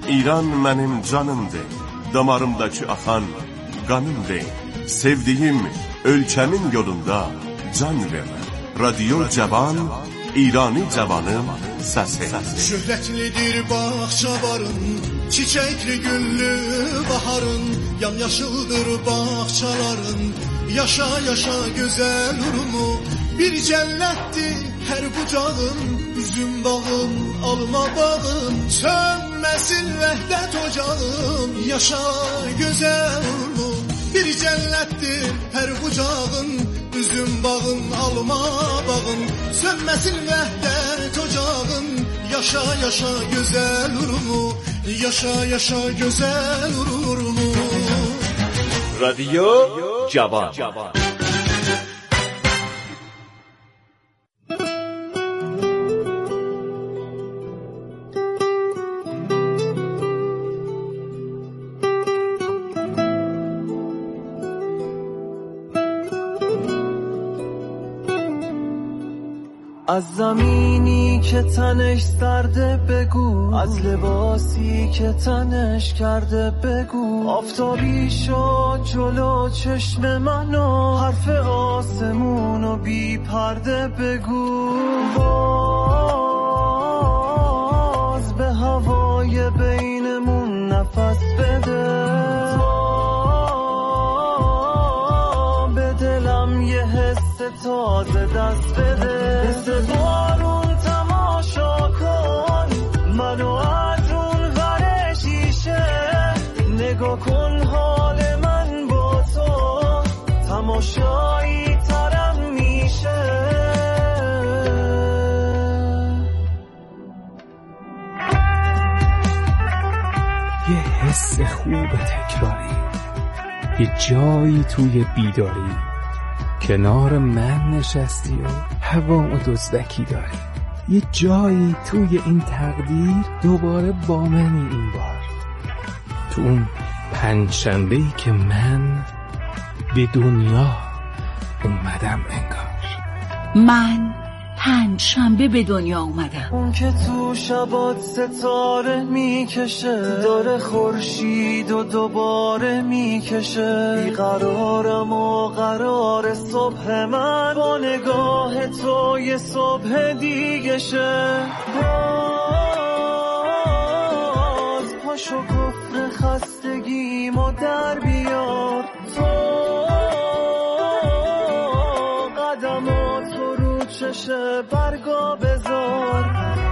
İran mənim canımdır, damarımdaki axan qanımdır. Sevdiyim ölkəmin yolunda can vermə. Radyo Cavan, İrani cavanın səsi. Şöhrətlidir bağçaların, çiçəkli güllü baharın, yamyaşıldır bağçaların, yaşa yaşa gözəl Urmu. Bir cənnətdir hər bucağın, üzüm bağım, alma bağım, sönməsin vəhdət ocağım, yaşa gözəl Urmu. Bir cənnətdir hər bucağın, üzüm bağın, alma bağın, sönməsin vəhdət ocağın, yaşa yaşa gözəl Urmu, yaşa yaşa gözəl Urmu. رادیو جوان. از زمینی که تنش سرده بگو، از لباسی که تنش کرده بگو، آفتابی شد جلو چشم منو، حرف آسمونو بی پرده بگو، باز به هوای بینمون نفس بده، به دلم یه حس تازه دست بده، مثل بارون تماشا کن منو از اون ور شیشه، نگاه کن حال من با تو تماشایی ترم میشه. یه حس خوب تکراری، یه جایی توی بیداری، کنار من نشستی و هوامو دزدکی داری، یه جایی توی این تقدیر دوباره با منی این بار، تو اون پنجشنبه‌ای که من به دنیا اومدم انگار. من پنجشنبه به دنیا اومدم. اون که تو شبات ستاره میکشه، داره خورشید و دوباره میکشه، بیقرارم و قرار صبح من با نگاه تو یه صبح دیگه شه. باز پاشو گفت خستگیمو در بیار، تو قدماتو رو چشه برگا بذار.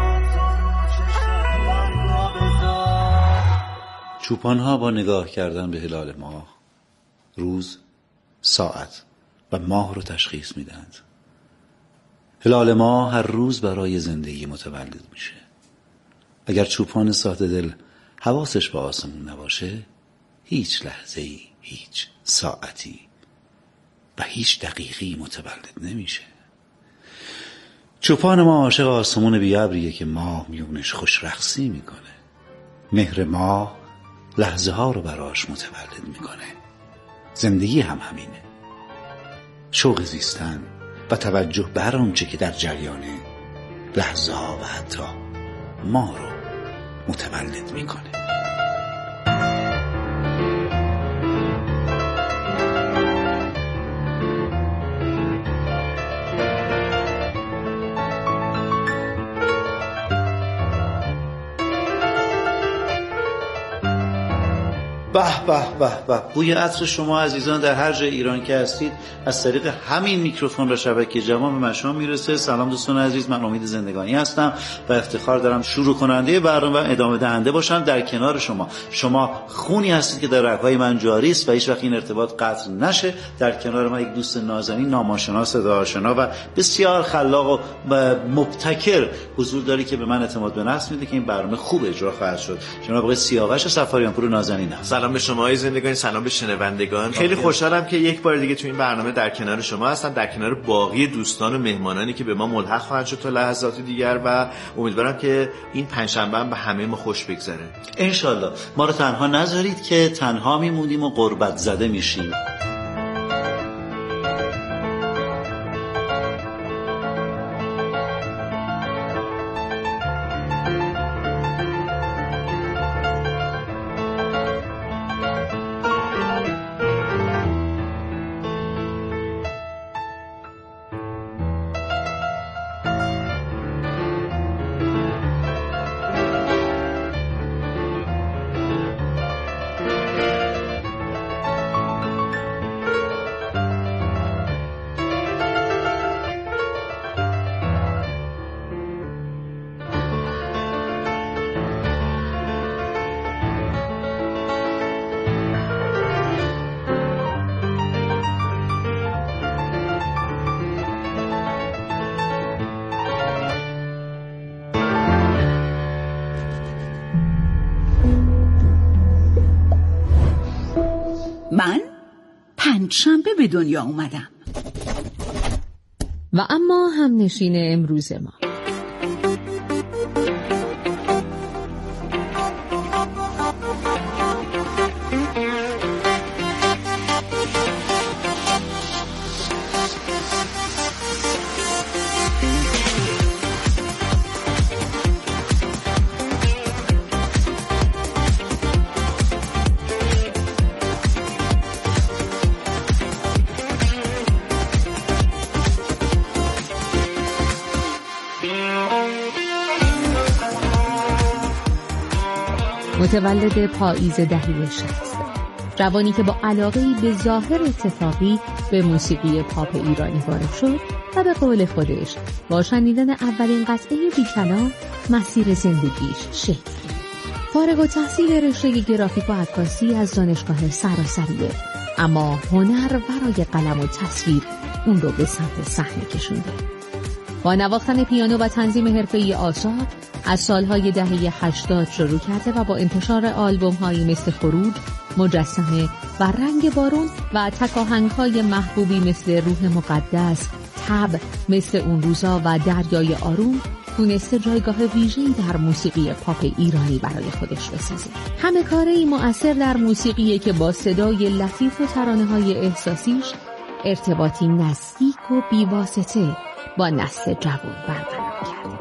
چوپان‌ها با نگاه کردن به هلال ماه روز، ساعت و ماه رو تشخیص میدند. هلال ماه هر روز برای زندگی متولد میشه. اگر چوپان ساده دل حواسش به آسمون نباشه، هیچ لحظه‌ای، هیچ ساعتی و هیچ دقیقی متولد نمیشه. چوپان ما عاشق آسمون بی‌ابریه که ماه میونش خوش رقصی میکنه. مهر ماه لحظه ها رو براش متولد میکنه. زندگی هم همینه. شوق زیستن و توجه بر اونچه که در جریانه، لحظه ها و حتی ما رو متولد میکنه. به به به به، بوی عطر شما عزیزان در هر جای ایران که هستید از طریق همین میکروفون و شبکه جوان به مشام میرسه. سلام دوستان عزیز، من امید زندگانی هستم و افتخار دارم شروع کننده برنامه و ادامه دهنده باشم در کنار شما. شما خونی هستید که در رگ‌های من جاری است و هیچ وقت این ارتباط قطع نشه. در کنار ما یک دوست نازنین، ناماشناس، صداآشنا و بسیار خلاق و مبتکر حضور داری که به من اعتماد به نفس میده که این برنامه خوب اجرا خواهد شد. جناب آقای سیاوش سفاریانپور نازنین هستم. سلام به شما زندگان، سلام به شنوندگان. خیلی خوشحالم که یک بار دیگه تو این برنامه در کنار شما هستم، در کنار باقی دوستان و مهمانانی که به ما ملحق خواهند شد تا لحظات دیگر و امیدوارم که این پنجشنبه هم به همه ما خوش بگذره. انشالله. ما رو تنها نذارید که تنها میمونیم و غربت زده میشیم. من پنجشنبه به دنیا اومدم. و اما هم نشین امروز ما. متولد پاییز دهه 60، جوانی که با علاقه‌ای به ظاهر اتفاقی به موسیقی پاپ ایرانی وارد شد و به قول خودش با شنیدن اولین قطعه بی‌کلام مسیر زندگیش شکل گرفت. فارغ التحصیل رشته گرافیک و عکاسی از دانشگاه سراسریه، اما هنر برای قلم و تصویر اون رو به سمت صحنه کشونده. با نواختن پیانو و تنظیم حرفه‌ای آثار از سالهای دهه 80 شروع کرده و با انتشار آلبوم‌هایی مثل خروج، مجسمه و رنگ بارون و تکاهنگ‌های محبوبی مثل روح مقدس، تب مثل اون روزا و دریای آروم تونسته جایگاه ویژه‌ای در موسیقی پاپ ایرانی برای خودش بسازه. همه کاره‌ای مؤثر در موسیقیه که با صدای لطیف و ترانه‌های احساسیش ارتباطی نزدیک و بی‌واسطه با نسل جوان برقرار کرده.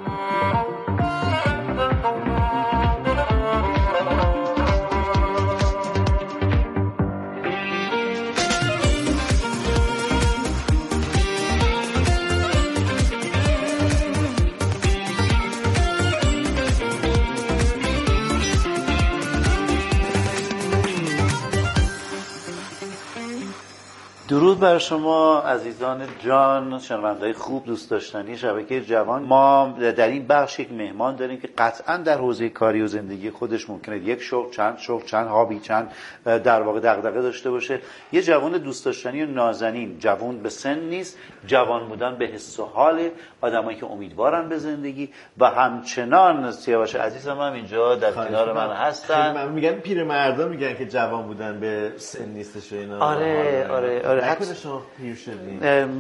درود بر شما عزیزان جان، شنونده‌های خوب، دوست داشتنی شبکه جوان. ما در این بخش یک مهمان داریم که قطعا در حوزه کاری و زندگی خودش ممکنه یک شغل، چند هابی، چند در واقع دغدغه داشته باشه. یه جوان دوست داشتنی و نازنین، جوان به سن نیست، جوان بودن به حس و حال آدمایی که امیدوارن به زندگی و همچنان سیاوش عزیزم هم اینجا در کنار من هستن. میگن پیرمردا میگن که جوان بودن به سن نیستش و اینا. آره نکنه شما پیر شدین؟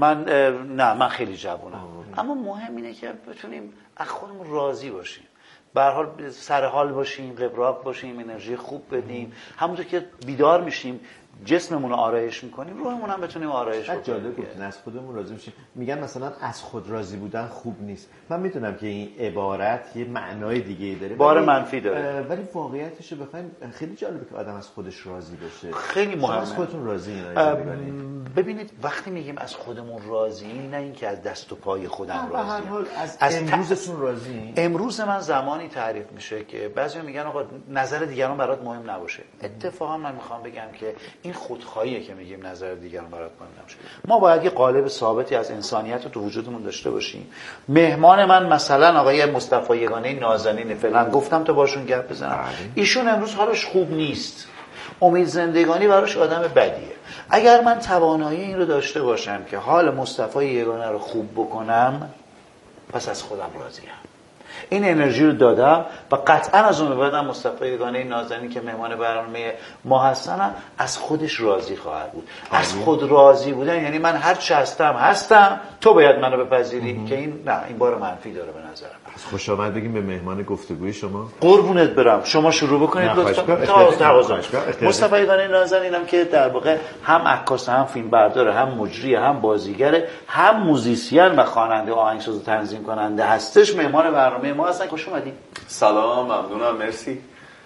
من خیلی جوانم، اما مهم اینه که بتونیم از خودمون راضی باشیم، به هر حال سر حال باشیم، قبراق باشیم، انرژی خوب بدیم. همونطور که بیدار میشیم جسممون رو آرایش میکنیم، روحمون هم بتونیم آرایش کنیم. جالب گفتین از خودمون راضی میشیم. میگن مثلا از خود راضی بودن خوب نیست. من میدونم که این عبارت یه معنای دیگه‌ای داره، بار منفی داره، ولی واقعیتش رو بخوایم خیلی جالبه که آدم از خودش راضی بشه. خیلی مهمه. از خودتون راضی ببینید وقتی میگیم از خودمون راضی، نه اینکه از دست و پای خودم راضی، به هر حال از امروزتون راضی. امروز من زمانی تعریف میشه که بعضیا میگن آقا نظر دیگران برات مهم نباشه. اتفاقا من میخوام بگم که این خودخواهیه که میگیم نظر دیگران برات مهم نباشه. ما باید یه قالب ثابتی از انسانیت رو تو وجودمون داشته باشیم. مهمان من مثلا آقای مصطفی یگانه نازنین، فعلا گفتم تا باشون گپ بزنم. ایشون امروز حالش خوب نیست، امید زندگانی براش آدم بدیه. اگر من توانایی این رو داشته باشم که حال مصطفی یگانه رو خوب بکنم، پس از خودم راضیم. این انرژی رو دادم و قطعا از اون بعدم مصطفی یگانه نازنین که مهمان برنامه ما هستن از خودش راضی خواهد بود. از خود راضی بودن یعنی من هر چه هستم، تو باید منو بپذیری، که این نه، این بار منفی داره به نظرم. خوش آمد بگیم به مهمان گفتگوی شما. قربونت برم، شما شروع بکنید لطفا. مصطفی یگانه نازنینم که در واقع هم عکاس، هم فیلم بردار، هم مجری، هم بازیگر، هم موزیسین و خواننده و آهنگساز و تنظیم کننده هستش. مهمان برنامه ما هستن. خوش اومدید. سلام، ممنونم، مرسی.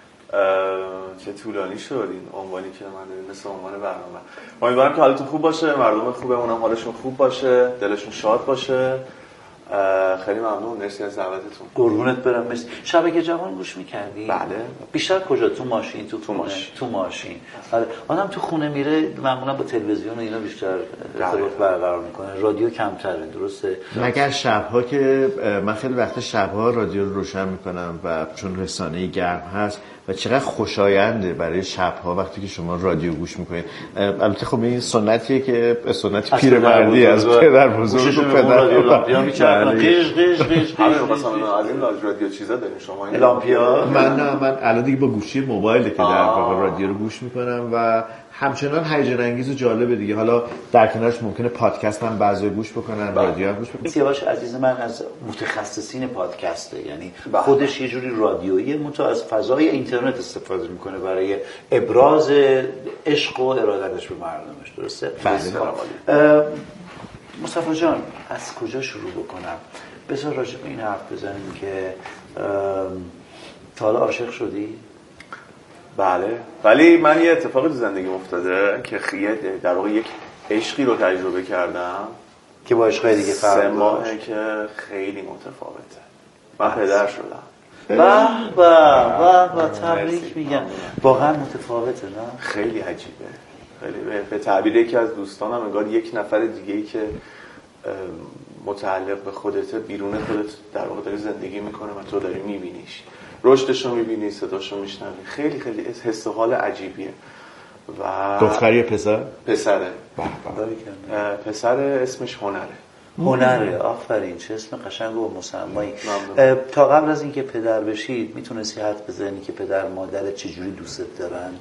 چه طولانی شد این عنوانی که من داریم، مثل عنوان برنامه. امیدوارم که حالتون خوب باشه، مردم خوبمون هم حالشون خوب باشه، دلشون شاد باشه. خیلی ممنون، مرسی از دعوتتون. قربونت برم، مرسی. شبکه جوان گوش می‌کردی؟ بله. بیشتر کجا؟ تو ماشین، تو ماشین. آره، آدم تو خونه میره معمولا با تلویزیون و اینا بیشتر ارتباط برقرار میکنه، رادیو کمتره، درسته؟ مگر شب‌ها که من خیلی وقت شب‌ها رادیو رو روشن میکنم و چون رسانه گرم هست و چقدر خوشاینده برای شب‌ها وقتی که شما رادیو گوش میکنید. البته خب این سنتیه که سنت پیرمردی از پدر بزرگ و پدر لامپیا میچرخن، قیش همه مثلا از این رادیو چیزا داریم شما این لامپیا. من الان دیگه با گوشی موبایل که در واقع رادیو رو گوش میکنم و همچنان هیجان انگیز و جالبه دیگه. حالا در کنارش ممکنه پادکست هم بعضی گوش بکنن، رادیو هم گوش بکنن. سیاوش عزیز من از متخصصین پادکسته، یعنی خودش یه جوری رادیویی منتها از فضای اینترنت استفاده میکنه برای ابراز عشق و ارادتش به مردمش. درسته؟ بله. مصطفی جان از کجا شروع بکنم؟ بذار راجع به این حرف بزنیم که تا حالا عاشق شدی؟ بله، ولی من یه اتفاقی تو زندگی افتاده که در واقع یک عشقی رو تجربه کردم که با عشقای دیگه فرق داشت. 3 ماهه که خیلی متفاوته. من پدر شدم. و تبریک میگم. واقعا متفاوته نه؟ خیلی عجیبه. خیلی به تعبیر یکی از دوستانم انگار یک نفر دیگه‌ای که متعلق به خودته بیرون خودت در واقع داری زندگی میکنه و تو داری میبینیش، رشدش رو میبینی، صداش رو میشنوی. خیلی خیلی حس و حال عجیبیه. و دختری پسر؟ پسره. پسر اسمش هنره. آفرین، چه اسم قشنگ و مسمایی. تا قبل از اینکه پدر بشید میتونستی حد بزنی که پدر مادر چجوری دوست دارن؟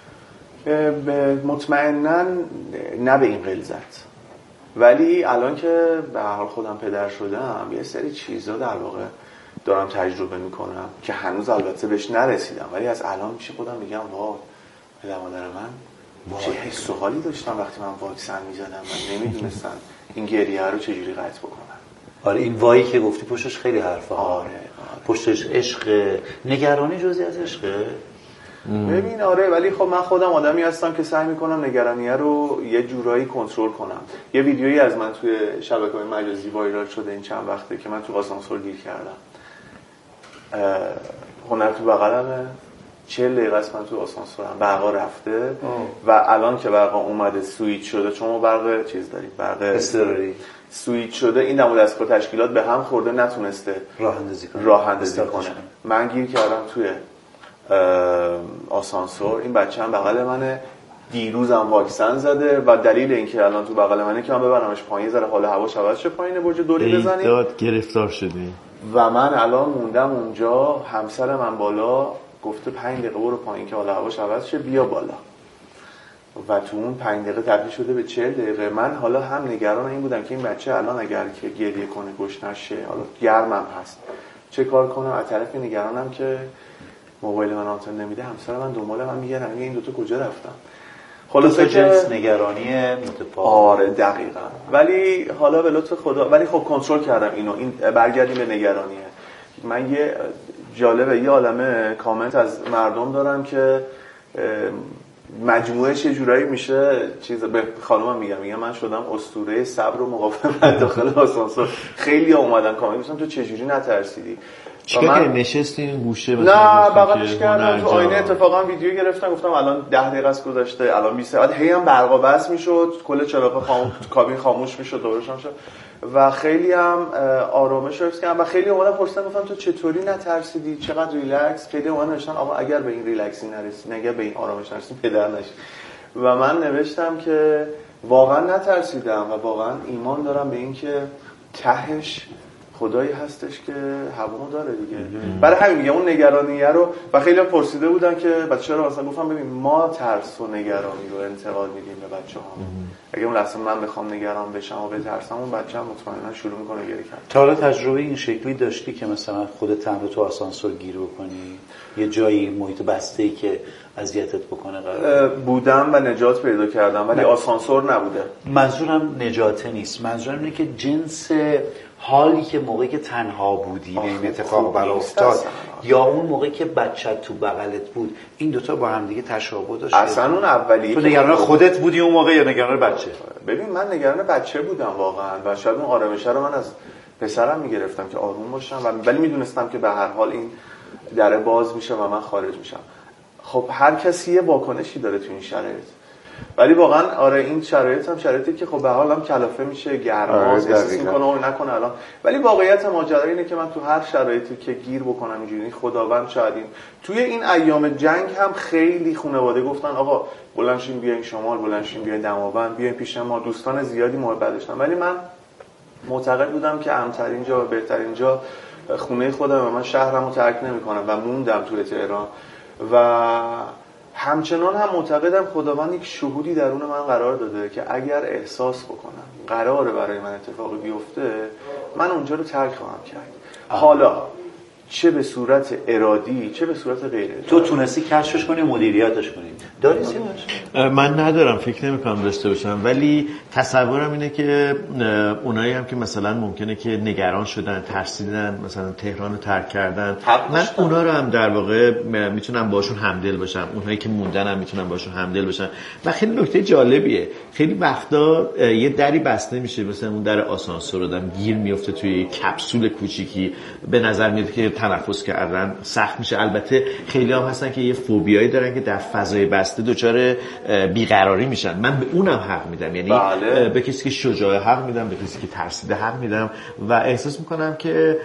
مطمئناً نه به این غلظت، ولی الان که به هر حال خودم پدر شدم یه سری چیزا در واقع دارم تجربه میکنم که هنوز البته بهش نرسیدم، ولی از الان میشه خودم میگم واه پدر مادر من چه حس و حالی داشتم وقتی من واکسن میزدم و نمیدونستن این گریه رو چجوری قطع بکنن. آره این وایی که گفتی پشتش خیلی حرفه. آره. پشتش عشق، نگرانی جزئی از عشقه. ببین آره، ولی خب من خودم آدمی هستم که سعی میکنم نگرانیه رو یه جورایی کنترل کنم. یه ویدیویی از من توی شبکه‌های مجازی وایرال شده این چند وقته که من تو آسانسور گیر کردم. هنر تو بغلمه، 40 دقیقه است من تو آسانسورم، برقا رفته و الان که برقا اومده سوئیچ شده، چون ما برق چیز داریم، برق اضطراری سوئیچ شده، این دم و دستگاه تشکیلات به هم خورده نتونسته راه اندازی کنه. من گیر کردم توی آسانسور، این بچه هم بغل منه، دیروزم واکسن زده و دلیل اینکه الان تو بغل منه که من ببرمش پایین ذره حال هواش عوض شه، پایین برج دوری بزنیم. داد گرفتار شدی و من الان موندم اونجا، همسر من بالا گفته 5 دقیقه برو پایین که حال هواش عوض شه بیا بالا، و تو اون 5 دقیقه تبدیل شده به 40 دقیقه. من حالا هم نگران این بودم که این بچه الان اگر که گریه کنه گشنش شه، حالا گرمم هست چه کار کنم، از طرف نگرانم که موبایل من آنتن نمیده، همسر من دنبال من میگردن میگه این دوتا کجا رفتن. خلاصه جنس نگرانی متفاوت. آره دقیقاً. ولی حالا به لطف خدا، ولی خب کنترل کردم اینو. این برگردیم به نگرانیه. من یه جالبه یه عالمه کامنت از مردم دارم که مجموعش یه جورایی میشه چیز. به خانومم میگم من شدم اسطوره صبر و مقاومت داخل آسانسور. خیلی اومدن کامنت گفتن تو چجوری نترسیدی؟ چیکار که نشستی این گوشه نه بغلش کردم تو آینه، اتفاقا ویدیو گرفتم گفتم الان 10 دقیقه است گذشته، الان 20 دقیقه. هی هم برقا بس میشد، کل چراغ کابین خاموش میشد، دوباره شام شد و خیلی هم آرامش رو حفظ کردم و خیلی اومدن پرسیدن گفتم تو چطوری نترسیدی، چقدر ریلکس. خیلی اومدن نوشتن آقا اگر به این ریلکسی نرسید، اگر به این آرامش نرسید پدر نشید. و من نوشتم که واقعا نترسیدم و واقعا ایمان دارم به این که تهش خدایی هستش که هوامو داره دیگه. برای همین میگم اون نگرانیه رو. و خیلی هم پرسیده بودن که بچه‌ها رو مثلا گفتم ببین ما ترس و نگرانی رو انتقال میدیم به بچه‌ها. اگه اون لحظه من بخوام نگران بشم و بترسم، اون بچه هم مطمئنا شروع میکنه گریه کردن. تا حالا تجربه این شکلی داشتی که مثلا خودت تنها تو آسانسور گیر بکنی، یه جایی محیط بسته‌ای که اذیتت بکنه قرار بودم و نجات پیدا کردم، ولی آسانسور نبوده. منظورم نجات نیست، منظورم اینه که جنس حالی که موقعی که تنها بودی این اتفاق برات افتاد یا اون موقعی که بچه تو بغلت بود، این دوتا با هم دیگه تشابه داشت. اصلا اون اولیه تو نگران خودت بودی اون موقع یا نگران بچه؟ ببین من نگران بچه بودم واقعا و شاید اون آرامشه رو من از پسرم میگرفتم که آروم باشم، ولی میدونستم که به هر حال این در باز میشه و من خارج میشم. خب هر کسی یه واکنشی داره تو این شرایط، ولی واقعا آره این شرایط هم شرایطی که خب به حال هم کلافه میشه، گرماست، احساس میکنه اون نکنه الان. ولی واقعیت ماجرا اینه که من تو هر شرایطی که گیر بکنم اینجوری، خداوند شاید توی این ایام جنگ هم خیلی خانواده گفتن آقا بلند شین بیاین شمال، بلند شین بیاین دماوند، بیاین پیش ما. دوستان زیادی محبت داشتن، ولی من معتقد بودم که امن‌ترین جا و بهترین جا خونه خودم و من شهرمو ترک نمی‌کنم و موندم توی تهران. و همچنان هم معتقدم خداوند یک شهودی درون من قرار داده که اگر احساس بکنم قراره برای من اتفاقی بیفته، من اونجا رو ترک خواهم کرد. حالا چه به صورت ارادی چه به صورت غیر ارادی. تو تونستی کشفش کنی، مدیریتش کنی؟ داری سیاوش؟ من ندارم، فکر نمی‌کنم داشته باشم، ولی تصورم اینه که اونایی هم که مثلا ممکنه که نگران شدن، ترسیدن، مثلا تهران رو ترک کردن، من اونا رو هم در واقع میتونم باشون همدل باشم. اونایی که موندن هم میتونم باشون همدل باشم. و خیلی نکته جالبیه، خیلی وقتا یه دری بسته میشه، مثلا اون در آسانسور آدم گیر میفته توی کپسول کوچیکی، به نظر میاد که تنفس کردن سخت میشه. البته خیلی هم هستن که یه فوبیایی دارن که در فضای بسته دچار بیقراری میشن. من به اونم حق میدم، یعنی به کسی که شجاع حق میدم، به کسی که ترسیده حق میدم و احساس میکنم که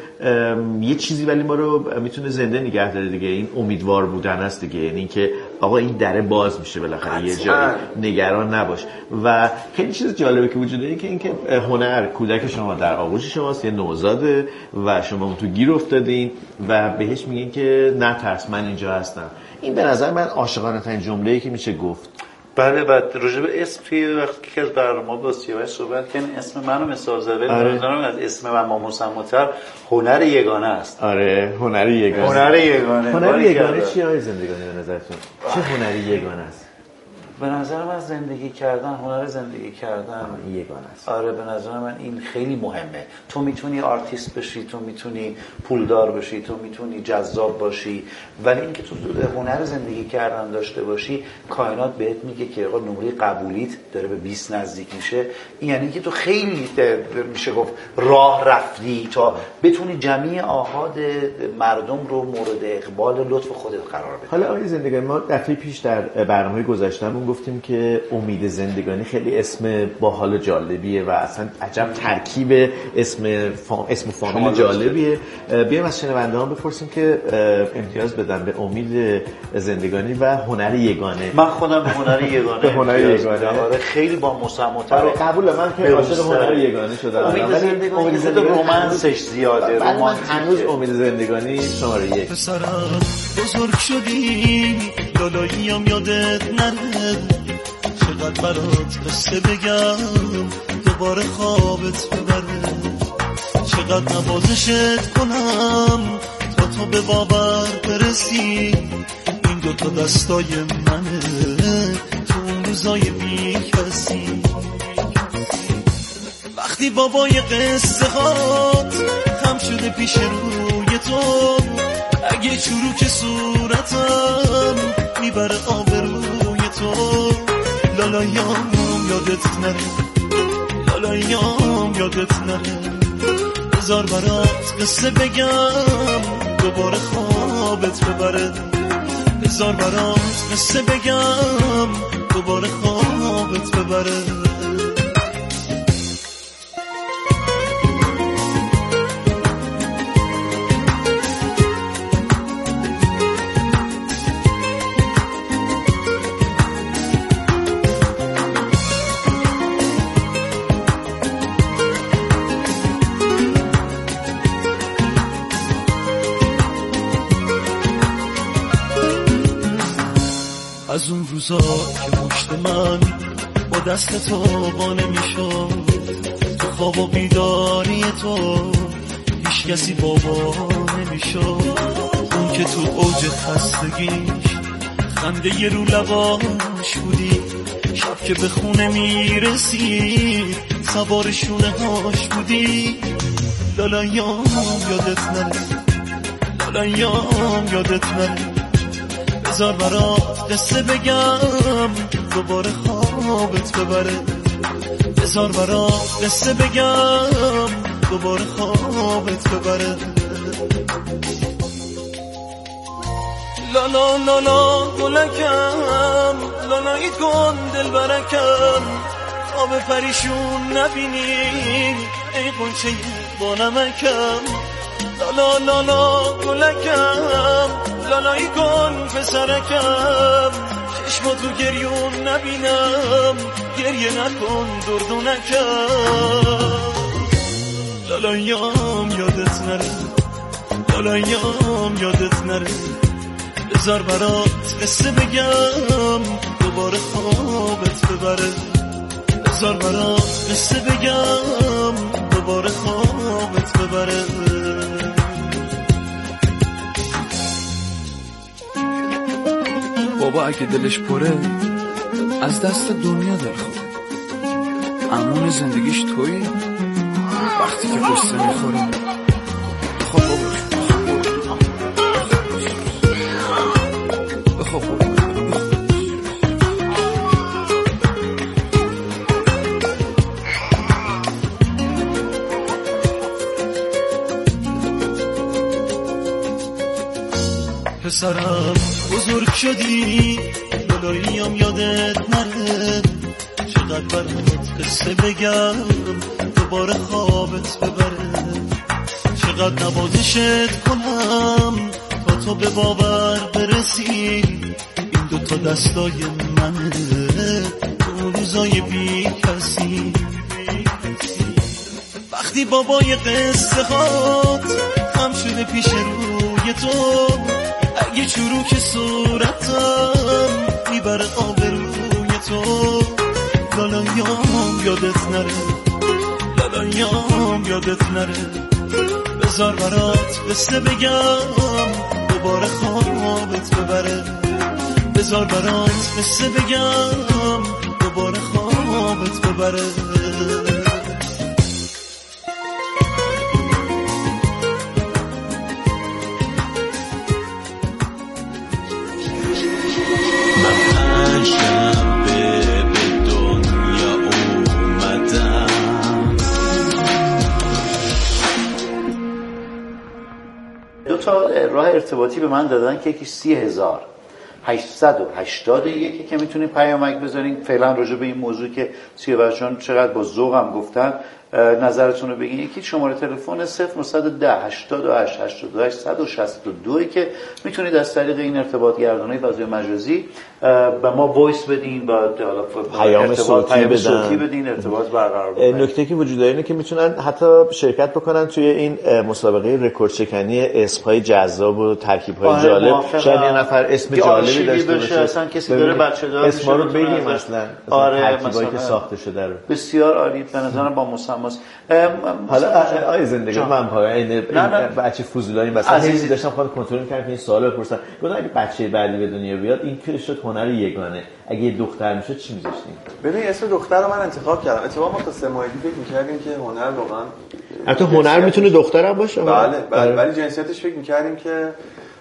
یه چیزی ولی ما رو میتونه زنده نگه داره دیگه، این امیدوار بودن است دیگه، یعنی اینکه آقا این دره باز میشه بالاخره یه جایی، نگران نباش. و خیلی چیز جالبه که وجود داره که اینکه هنر کودک شما در آغوش شماست، یه نوزاده و شما اون تو گیر افتادین و بهش میگین که نترس، من اینجا هستم. این به نظر من عاشقانه ترین جمله‌ای که میشه گفت. بله، بعد راجع به اسم توی وقتی که از برنامه با سیاوش صحبت کردن اسم منو مثال زد، ولی نظرم از اسم من ماموسم‌تر هنر یگانه است. آره، هنر یگانه. هنر یگانه. هنر یگانه چیه های زندگانی به نظرتون؟ چه هنری یگانه است؟ به نظر من زندگی کردن، هنر زندگی کردن یگانه است. آره، به نظر من این خیلی مهمه. تو میتونی آرتیست بشی، تو میتونی پولدار بشی، تو میتونی جذاب باشی، ولی اینکه تو هنر زندگی کردن داشته باشی، کائنات بهت میگه که آقا نمره قبولیت داره به 20 نزدیک میشه. این یعنی که تو خیلی میشه گفت راه رفتی تا بتونی جمعی آحاد مردم رو مورد اقبال لطف خودت قرار بدی. حالا آقای زندگانی، ما دفعه پیش در برنامه گذشتهمون گفتیم که امید زندگانی خیلی اسم باحال جالبیه و اصلا عجب ترکیب اسم فامیل جالبیه. بیایم از شنونده‌ها بپرسیم که امتیاز بدن به امید زندگانی و هنر یگانه. من خودم به هنر یگانه به هنر یگانه آره خیلی با مسموتر. آره قبوله، من که عاشق هنر یگانه شدم. امید زندگانی رومانسش زیاده. هنوز امید زندگانی شماره 1. پسرم بزرگ شدی، لالاییم یادت نره، چقدر برات قصه بگم دوباره خوابت ببره، چقدر نوازشت کنم تا تو به باور برسی، این دوتا دستای منه تو اون روزای بی کسی. وقتی بابای قصه هات خم شده پیش روی تو، اگه چروک صورتم میبره آبروی تو، لالایام یادت نره، لالایام یادت نره، بذار برات قصه بگم دوباره خوابت ببره، بذار برات قصه بگم دوباره خوابت ببره. از اون روزا که مشت من با دست تو با نمیشد، تو خواب و بیداری تو هیچ کسی بابا نمیشد، اون که تو اوج خستگیش خنده یه رو لباش بودی، شب که به خونه میرسی سوار شونه هاش بودی، لالایام یادت نره، لالایام یادت نره، بذار برات قصه بگم دوباره خوابت ببره، بذار برات قصه بگم دوباره خوابت ببره. لا لا لا لا گلکم، لالایی کن دل برکم، خواب پریشون نبینی ای قنچه با نمکم، لا لا لا لا گلکم، لالایی کن پسرکم، چشم تو گریون نبینم، گریه نکن دردونکم، لالایام یادت نره، لالایام یادت نره، بذار برات قصه بگم دوباره خوابت ببره، بذار برات قصه بگم دوباره خوابت ببره. بابا اگه دلش پره از دست دنیا داره خود، امون زندگیش تویی وقتی که قصه میخوره. خب بابا پسرم بزرگ شدی بلاییم یادت نره، چقدر برات قصه بگم دوباره خوابت ببره، چقدر نوازشت کنم تا تو به باور برسی، این دوتا دستای منه تو روزای بی کسی. وقتی بابای قصه هات هم شده پیش روی تو، اگه چروک صورتم میبره آبروی تو، لالایام یادت نره، لالایام یادت نره، بذار برات قصه بگم دوباره خوابت ببره، بذار برات قصه بگم دوباره خوابت ببره. راه ارتباطی به من دادن که یکیش 30,881 که میتونید پیامک بذارین. فعلا راجع به این موضوع که سیاوشان چقدر با ذوقم گفتن نظرتون رو بگین. یکی شماره تلفن 0910 88 88 162 که میتونید از طریق این ارتباط گردانهای فضای مجازی به ما وایس بدین، با پیام صوتی بدین، ارتباط برقرار بکنین. نکته که وجود داره اینه که میتونن حتی شرکت بکنن توی این مسابقه رکورد شکنی اسم‌های جذاب و ترکیب‌های جالب. شاید یه نفر اسم جالبی داشته باشه، اصلا کسی داره بچه دار اسما رو بگیم مثلا ترکیبایی که ساخته شده رو. بسیار عالی، به نظرم با مسماست. حالا آیه زندگی من این بچه فضولایی مثلا عزیزی داشتم خودم کنترل می‌کردم که این سوالو بپرسم، گفتم اگه بچه بعدی به دنیا بیاد این که شد هنر یگانه، اگه یه دختر میشد چی می‌ذاشتیم؟ ببین اسم دختر رو من انتخاب کردم. اتفاقا ما تا 3 ماه دیگه فکر می‌کردیم که هنر واقعا البته هنر میتونه دخترم باشه. بله ولی جنسیتش فکر می‌کردیم که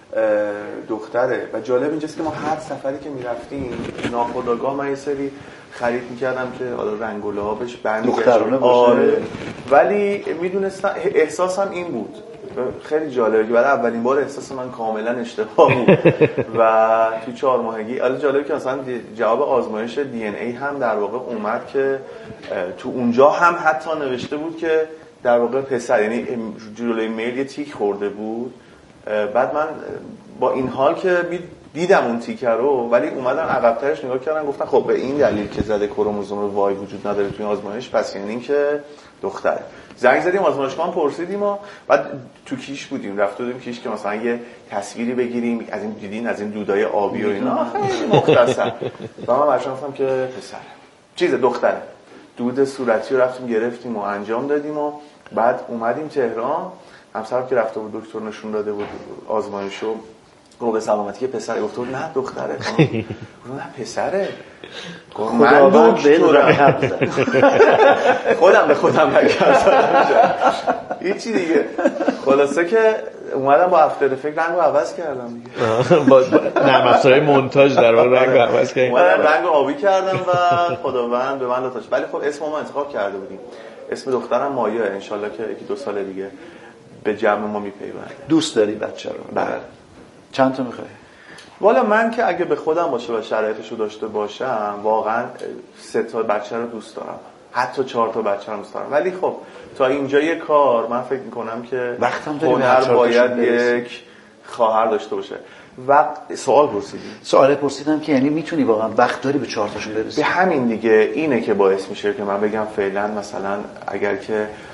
دختره. و جالب اینجاست که ما هر سفری که می‌رفتیم ناخودآگاه من یه سری خرید می‌کردم که حالا رنگ و لعابش دخترانه باشه. ولی میدونستم احساسم این بود. خیلی جالبه که برای اولین بار احساس من کاملا اشتباه بود و تو 4 ماهگی الان جالبه که مثلا جواب آزمایش دی ان ای هم در واقع اومد که تو اونجا هم حتی نوشته بود که در واقع پسر، یعنی جلوی میل یه تیک خورده بود. بعد من با این حال که دیدم اون تیکر رو، ولی اومدن عقب‌ترش نگاه کردن گفتن خب به این دلیل که زده کروموزوم وای وجود نداره توی آزمایش، پس یعنی که دختره. زنگ زدیم آزمایشگاه پرسیدیم و بعد تو کیش بودیم، رفته بودیم کیش که مثلا یه تصویری بگیریم از این، دیدین از این دودای آبی و اینا، خیلی مختصر. و من برشان گفتم که پسره، دختره. دود صورتی رو رفتیم گرفتیم و انجام دادیم و بعد اومدیم تهران. همسرم که رفته بود دکتر نشون داده بود آزمایشو، گفت به سلامتی پسره، گفت نه دختره. گفت نه پسره. من دکترم. خودم به خودم نکردم هیچی دیگه. خلاصه که اومدم با افتر افکت رنگو عوض کردم دیگه. با نرم افزارهای مونتاژ در واقع رنگو عوض کردم. اومدم رنگو آبی کردم و خداوند به من لطفش. ولی خب اسم ما انتخاب کرده بودیم. اسم دخترم مایه، انشالله که 1-2 سال دیگه به جمع ما میپیونده. دوست داری بچه رو؟ بله. چند تا میخوای؟ والا من که اگه به خودم باشه و شرایطش رو داشته باشم واقعا 3 تا بچه رو دوست دارم، حتی 4 تا بچه رو دوست دارم. ولی خب تا اینجای کار من فکر میکنم که هنر باید یک خواهر داشته باشه. وقت سوال پرسیدم که یعنی میتونی واقعا وقت داری به 4 تاشون برسی؟ به همین دیگه اینه که باعث میشه که من بگم فعلا مثلا اگر که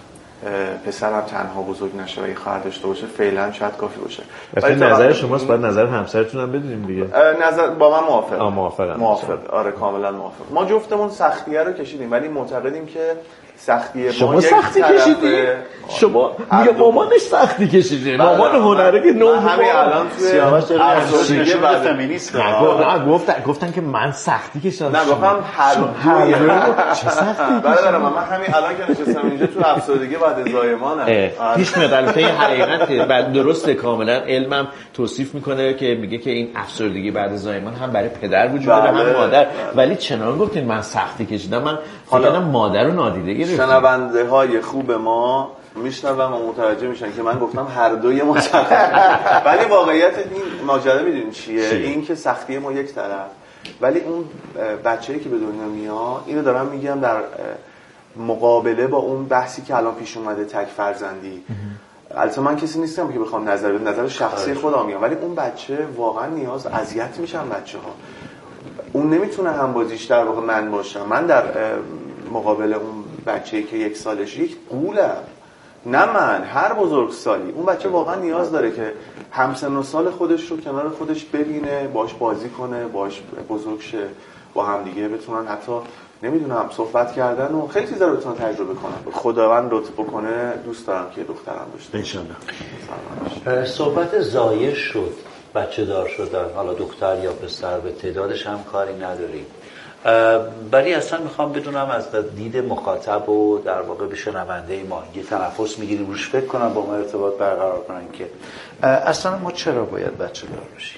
پسرم تنها بزرگ نشه و یه خواهر داشته باشه فعلا شاید کافی باشه. ولی نظر شماست، بعد نظر همسرتون هم بدونیم دیگه. نظر با من موافقم. موافق. آره کاملا موافق. ما جفتمون سختیه رو کشیدیم ولی معتقدیم که سختیه شما سختی کشیدی؟ شما میگه مامانش سختی کشیده. مامان هنره که نو همین الان توی سیاوش داره بعد فمینیست گفتن که من سختی کشیدم. نه گفتم هر چه سختی برادر من همین الان که نشستم اینجا تو افسردگی بعد زایمانم پیش میاد. البته حقیقته بعد درسته کاملا علمم توصیف میکنه که میگه که این افسردگی بعد زایمان هم برای پدر وجود داره هم مادر. ولی چنان گفتین من سختی کشیدم، من حالا مادر رو نادیده گرفتم. شنونده های خوب ما میشنون و متوجه میشن که من گفتم هر دوی ما سختی، ولی واقعیت این ماجرا میدونین چیه؟ این که سختی ما یک طرف ولی اون بچه‌ای که به دنیا میاد، اینو دارم میگم در مقابله با اون بحثی که الان پیش اومده تک فرزندی. البته من کسی نیستم که بخوام نظر شخصی خودم میگم، ولی اون بچه واقعا نیاز اذیت میشن بچه‌ها. اون نمیتونه همبازیش در واقع من باشم. من در مقابل اون بچه‌ای که 1 سالش یک قولم، نه من، هر بزرگسالی. اون بچه واقعا نیاز داره که همسن و سال خودش رو کنار خودش ببینه، باش بازی کنه، باش بزرگ شه، با هم دیگه بتونن حتی نمیدونم صحبت کردن و خیلی چیزا رو بتونن تجربه کنن. خداوند لطف بکنه. دوست دارم که دخترم داشته ان شاءالله. صحبت زایش شد، بچه دار شدن، حالا دختر یا پسر، به تعدادش هم کاری نداریم. ولی اصلا میخوام بدونم از دید مخاطب و در واقع به شنونده ما یه تنفس میگیریم روش فکر کنم با ما ارتباط برقرار کنن که اصلا ما چرا باید بچه دار باشیم؟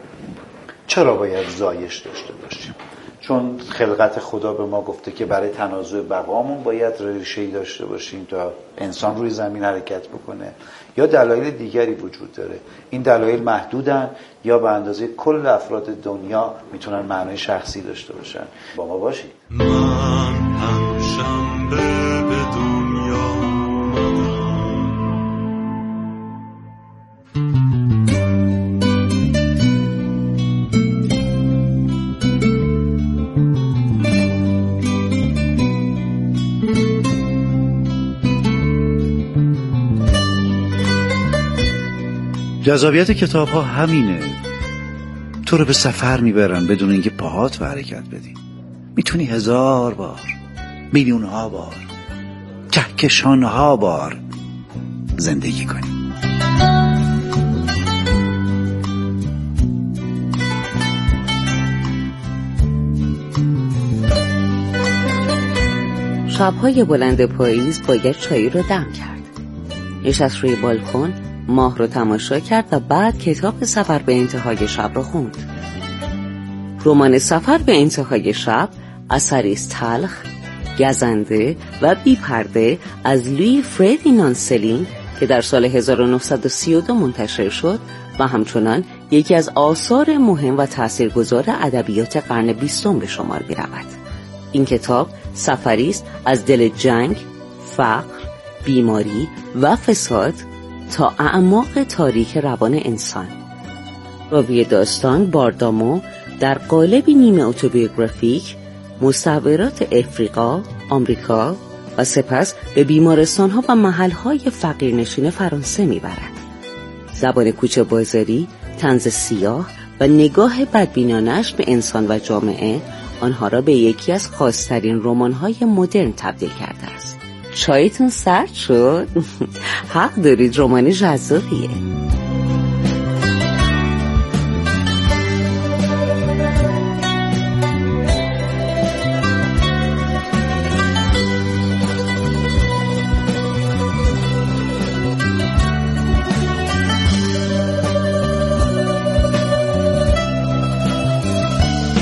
چرا باید زایش داشته باشیم؟ چون خلقت خدا به ما گفته که برای تنازع بقامون باید ریشه‌ای داشته باشیم تا انسان روی زمین حرکت بکنه، یا دلایل دیگری وجود داره؟ این دلایل محدودن یا به اندازه کل افراد دنیا میتونن معنای شخصی داشته باشن؟ با ما باشید. من هم شنبه به دنیا جذابیت کتاب ها همینه، تو رو به سفر میبرن بدون اینکه پاهات به حرکت بدی. میتونی 1000 بار، میلیون ها بار، کهکشان ها بار زندگی کنی. شب‌های بلند پاییز باید چایی رو دم کرد. نشست روی بالکن، ماه رو تماشا کرد و بعد کتاب سفر به انتهای شب رو خوند. رمان سفر به انتهای شب اثری است تلخ، گزنده و بی پرده از لویی فردیناند سلین که در سال 1932 منتشر شد و همچنان یکی از آثار مهم و تاثیرگذار ادبیات قرن 20 به شمار می رود. این کتاب سفری است از دل جنگ، فقر، بیماری و فساد تا اعماق تاریک روان انسان. راوی داستان باردامو در قالبی نیمه اتوبیوگرافیک مصورات افریقا، آمریکا و سپس به بیمارستان‌ها و محل‌های فقیرنشین فرانسه می‌برد. زبان کوچه بازاری، طنز سیاه و نگاه بدبینانش به انسان و جامعه آنها را به یکی از خاص‌ترین رمان‌های مدرن تبدیل کرده است. چایتون سرد شد؟ حق دارید، رمان جذابیه.